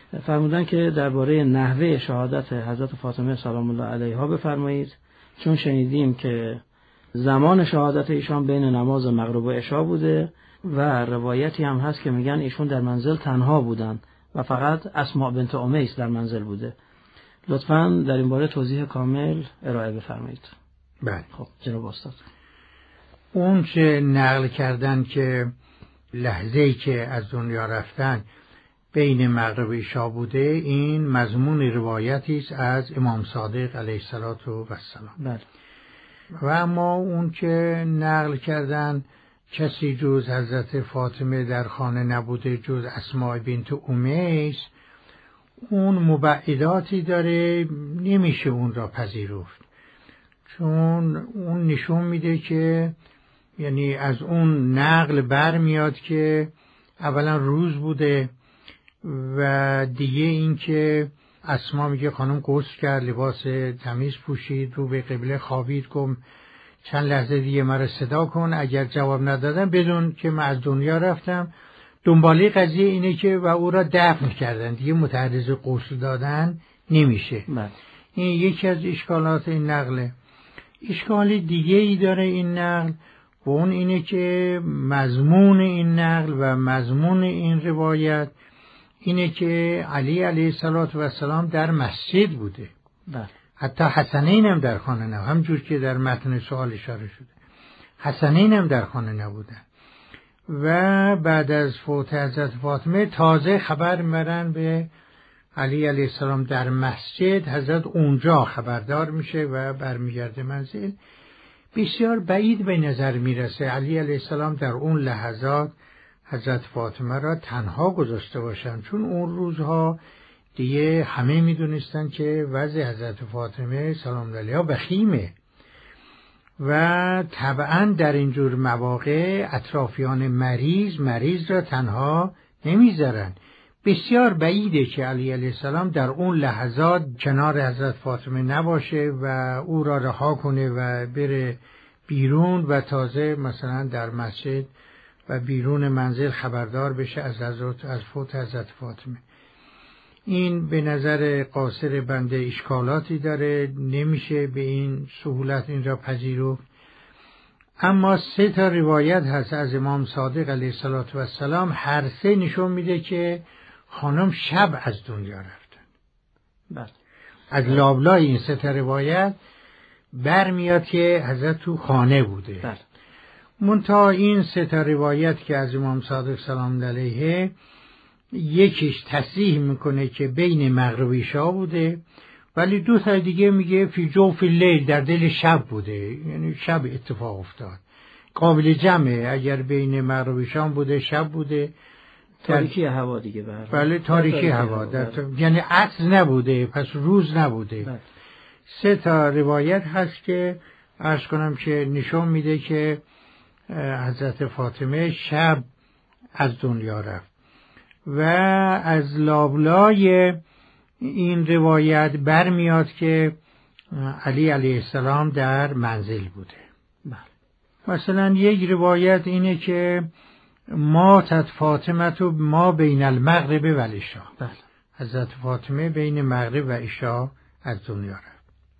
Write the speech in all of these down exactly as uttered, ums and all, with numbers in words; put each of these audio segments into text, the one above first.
فرمودن که درباره نحوه شهادت حضرت فاطمه سلام الله علیها بفرمایید، چون شنیدیم که زمان شهادت ایشان بین نماز مغرب و عشا بوده و روایتی هم هست که میگن ایشون در منزل تنها بودن و فقط اسماء بنت امیس در منزل بوده. لطفاً در این باره توضیح کامل ارائه بفرمایید. بله. خب جناب استاد، اون چه نقل کردن که لحظه‌ای که از دنیا رفتن بین مغرب و عشا بوده، این مضمون روایتی است از امام صادق علیه السلام. بله. و اما اون که نقل کردن کسی جز حضرت فاطمه در خانه نبوده جز اسماء بنت امیس، اون مبعداتی داره، نمیشه اون را پذیرفت، چون اون نشون میده که یعنی از اون نقل بر میاد که اولا روز بوده و دیگه این که اسما میگه خانم غسل کرد، لباس تمیز پوشید، رو به قبله خوابید، گفت چند لحظه دیگه مرا صدا کن، اگر جواب ندادم بدون که من از دنیا رفتم. دنباله قضیه اینه که و او را دفن کردن، دیگه متعرض غسل دادن نمیشه. بله. این یکی از اشکالات این نقله. اشکال دیگه ای داره این نقل و اون اینه که مضمون این نقل و مضمون این روایت اینه که علی علیه السلام در مسجد بوده. بله. حتی حسنین هم در خانه نبود، همجور که در متن سوال اشاره شده، حسنین هم در خانه نبودن. و بعد از فوت حضرت فاطمه تازه خبر میبرن به علی علیه السلام در مسجد، حضرت اونجا خبردار میشه و برمیگرده منزل. بسیار بعید به نظر میرسه علی علیه السلام در اون لحظات حضرت فاطمه را تنها گذاشته باشن، چون اون روزها دیگه همه میدونستن که وضع حضرت فاطمه سلام علیها وخیمه و طبعا در اینجور مواقع اطرافیان مریض مریض را تنها نمیذارن. بسیار بعیده که علی علیه السلام در اون لحظات کنار حضرت فاطمه نباشه و او را رها کنه و بره بیرون و تازه مثلا در مسجد و بیرون منزل خبردار بشه از حضرت از فوت حضرت فاطمه. این به نظر قاصر بنده اشکالاتی داره، نمیشه به این سهولت این را پذیرفت. اما سه تا روایت هست از امام صادق علیه السلام، هر سه نشون میده که خانم شب از دنیا رفتن. بله. از لابلای این سه تا روایت برمیاد که حضرت تو خانه بوده. بله. منتها این سه تا روایت که از امام صادق سلام علیه، یکیش تصریح میکنه که بین مغرب و عشا بوده، ولی دو تا دیگه میگه فی جوف اللیل، در دل شب بوده، یعنی شب اتفاق افتاد. قابل جمعه، اگر بین مغرب و عشا بوده شب بوده، تاریکی هوا دیگه. بله بله تاریکی هوا، در در یعنی عصر نبوده، پس روز نبوده. بله. سه تا روایت هست که عرض کنم که نشون میده که حضرت فاطمه شب از دنیا رفت. و از لابلای این روایت برمیاد که علی علیه السلام در منزل بوده. بله. مثلا یک روایت اینه که ماتت فاطمه تو ما بین المغرب و العشا. بله. حضرت فاطمه بین مغرب و عشا از دنیا رفت.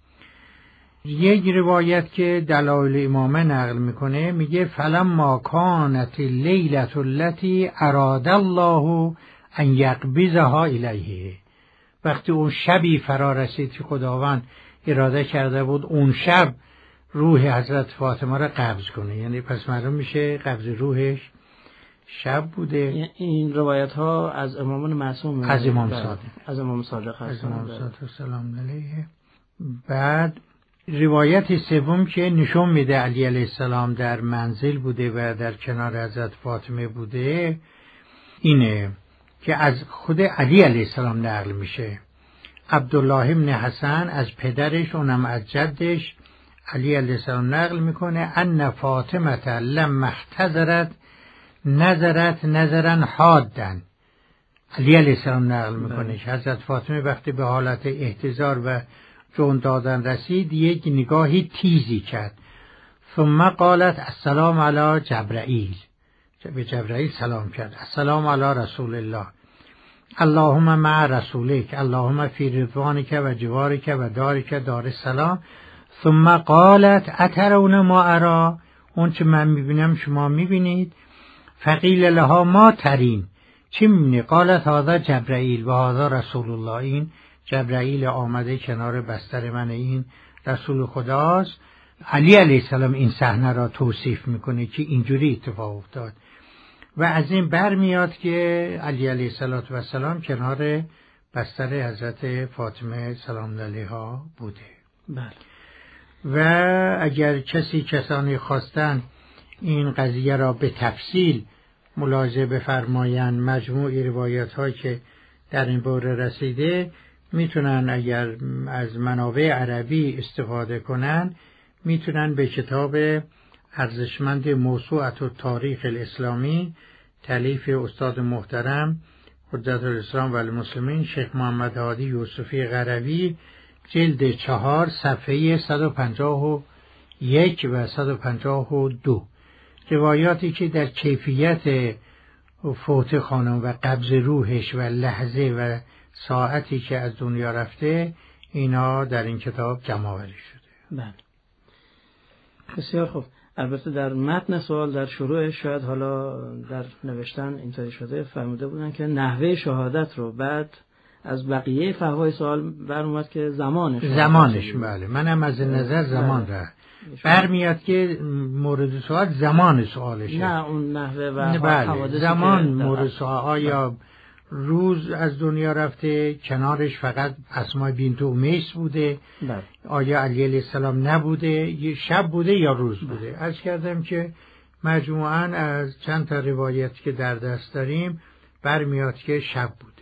یک روایت که دلائل امامه نقل میکنه میگه فلما کانت اللیلة التي اراد الله ان یقبضها الیه، وقتی اون شبی فرا رسید که خداوند اراده کرده بود اون شب روح حضرت فاطمه را قبض کنه، یعنی پس معلوم میشه قبض روحش شب بوده. این روایت ها از امامان معصوم، از امام صادق از امام صادق از امام صادق سلام علیه. بعد روایت سوم که نشون میده علی علیه السلام در منزل بوده و در کنار حضرت فاطمه بوده، اینه که از خود علی علیه السلام نقل میشه. عبدالله ابن حسن از پدرش، اونم از جدش، علی علیه السلام نقل میکنه ان فاطمه لما احتضرت نظرت نظرا حادن. علی علیه السلام نقل میکنه که حضرت فاطمه وقتی به حالت احتضار و جون دادن رسید یک نگاهی تیزی کرد. ثم قالت السلام علی جبرائیل، به جبرائیل سلام کرد، السلام علی رسول الله. اللهم مع رسولک اللهم فی رضوانک و جوارک و دارک دار السلام. ثم قالت اترون ما ارا، اون چه من میبینم شما میبینید. فقیل لها ما ترین، چی میبینی؟ قالت هذا جبرائیل و هذا رسول الله، این جبرائیل آمده کنار بستر من، این رسول خداست. علی علیه السلام این صحنه را توصیف میکنه که اینجوری اتفاق افتاد و از این برمیاد که علی علیه السلام کنار بستر حضرت فاطمه سلام علیها بوده. بله. و اگر کسی کسانی خواستن این قضیه را به تفصیل ملاحظه بفرمایند، مجموع روایت ها که در این باره رسیده، میتونن اگر از منابع عربی استفاده کنن میتونن به کتاب ارزشمند موسوعة التاریخ الاسلامی تالیف استاد محترم حجت الاسلام و المسلمین شیخ محمد هادی یوسفی قروی، جلد چهار صفحه صد و پنجاه و یک و صد و پنجاه و دو، روایاتی که در کیفیت فوت خانم و قبض روحش و لحظه و ساعتی که از دنیا رفته، اینا در این کتاب جمع آوری شده. بله. بسیار خوب. البته در متن سوال در شروع شاید حالا در نوشتن اینطوری شده فرموده بودن که نحوه شهادت رو بعد از بقیه فحوای سوال برمیاد که زمانش زمانش بله منم از نظر زمان بله. را برمیاد که مورد سوال زمان سوالشه، نه اون نحوه و بله. حوادثی زمان مورد سوال، آیا روز از دنیا رفته کنارش فقط اسماء بنت امیس بوده بله. آیا علی علیه السلام نبوده، یه شب بوده یا روز بوده. عرض کردم که مجموعاً از چند تا روایت که در دست داریم برمیاد که شب بوده.